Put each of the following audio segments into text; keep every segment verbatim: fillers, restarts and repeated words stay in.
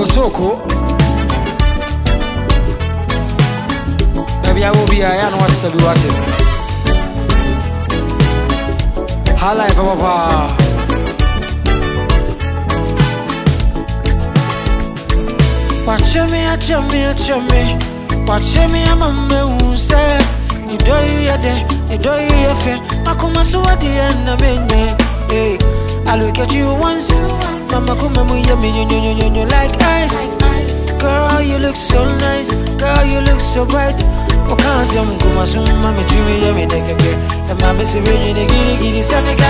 Osoko. Maybe I will be I know what's to be watching. High life, Papa. Watch me, watch me, watch me. Watch me, I'm a man who say, you do you day, you do you fair. I come as what the end of me. Hey, I look at you once. Mama come and you me, you, you, you, you like ice. Girl, you look so nice. Girl, you look so bright. Oh, can't see me come as soon, mommy, dream me, me, nigga. And my missy, you, you, you, you,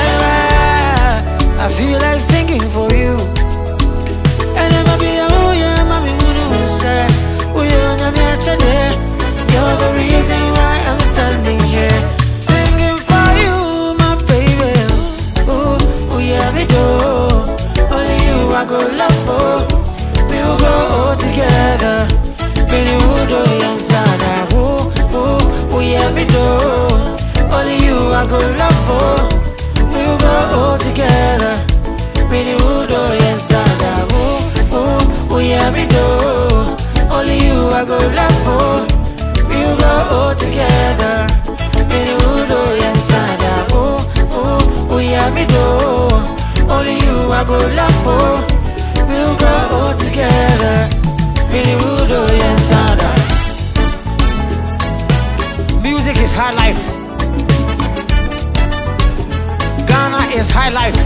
I feel like singing for you. And I'm a be oh yeah, mommy, who say, oh yeah, I'm here today. You're the reason why I'm standing here, singing for you, my baby. Oh, oh yeah, me do. Only you I go love for. We'll grow old together. Baby, we'll do yansana. Oh, oh, oh yeah, me do. Only you I go love for. We'll grow old together. Baby, we'll do yansana. Oh, oh, oh yeah, me do. Only you I go love for. We'll grow old together. Baby, we'll do yansana. Oh, oh, oh yeah, me do. Only you I go love for. We'll grow old together. Baby, we'll do yansana. Music is high life. Ghana is high life.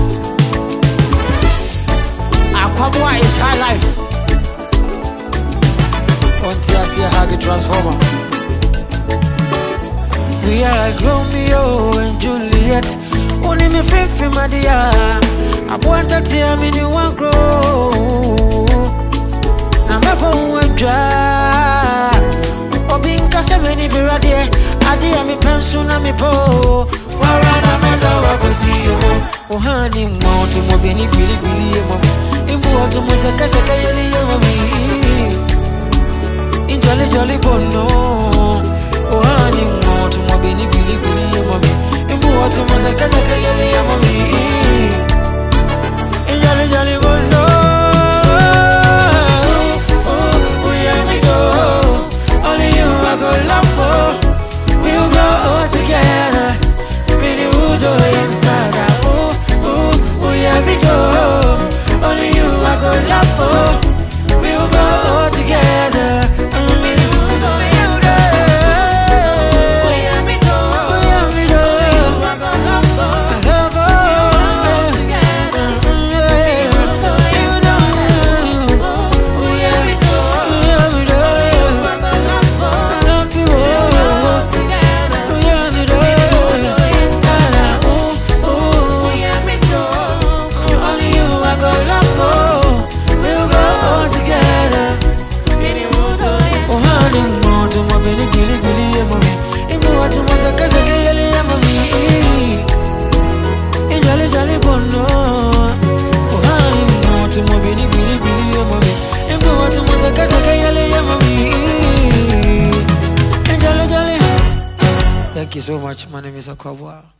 Aquabua is high life. Until I see how get transformer. We are like Romeo and Juliet. Only me free free my dear. I want to tell me you want grow. Na me pon wadra. Obi nka se me ni bi rade. Ade ya me pensu na me po. Wara na me do wa ko si yo. O hani mo to mo bi ni gbili gbili e mo. Imbu o to mo se ka se ka yeli ye mo mi. In jolly jolly bono. Oh honey, mo to mo be ni gili gili ye mami. Imbu o to mo se ka se ka yeli ye mami. In jolly jolly bono. Oh, oh yeah me go. Only you I go love for. We'll grow old together. Really would do inside. Oh, oh, oh yeah me go. Only you I go love for. We'll grow old together. Thank you so much. My name is Aquabua.